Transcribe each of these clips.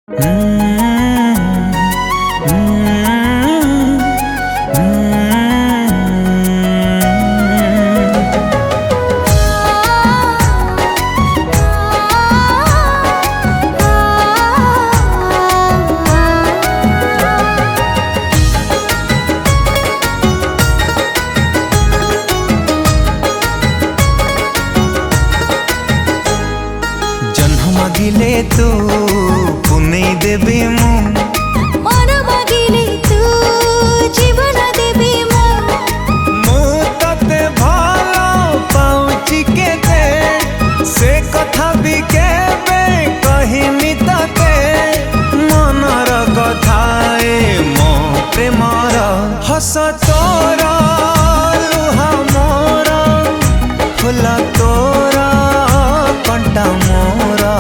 मागिले तू पुनै देवी मु मन मागिले तू जीवन देवी मु तते भल पाउची केते से कथा भी केबे कहिनी तते मनर कथाए मो प्रेमर हस तोरा लुहा मोरा फुला तोरा कंटा मोरा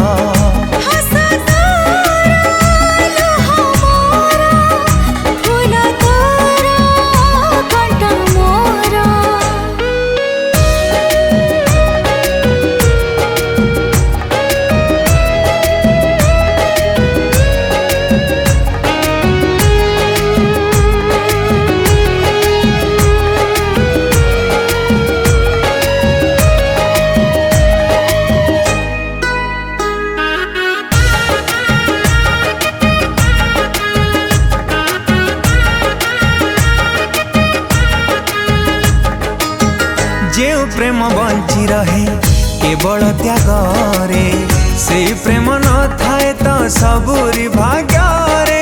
जे प्रेम बंची रहे केवल त्यागरे से प्रेम न थाए तो सबुरी भाग्यरे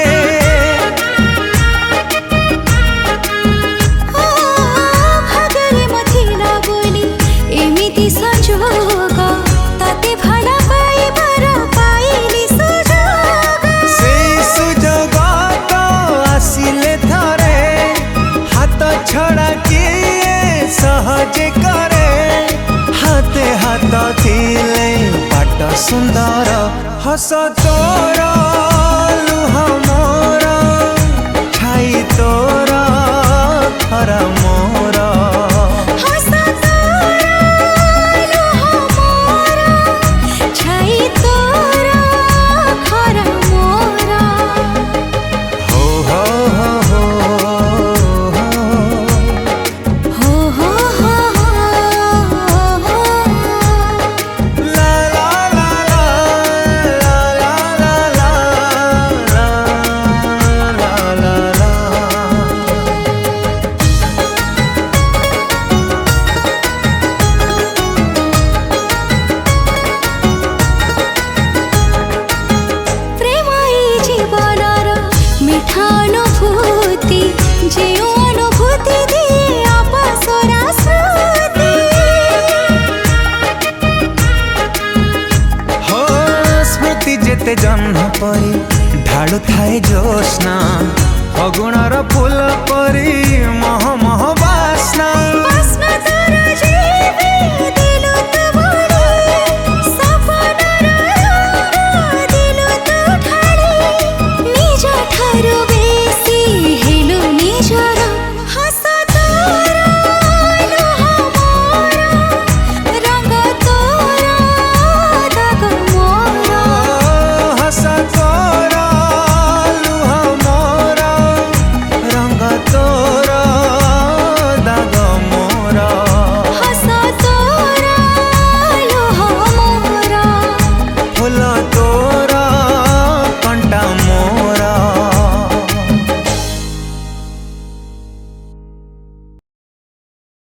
भाग्यरे मथिला बोली एमिति संजोग ताते भला पाइबार पाइली सुजोग से सुजोग तो आसिले थरे हाथ छड़ा किए सहजे करे हाथे हाथ थिले बाट सुंदर हस तोरा लुहा मोरा छाई तोरा खरा मोरा जेते जन्म परी ढालु थाए जोस्ना फगुणर फूल परी मह मह बास्ना।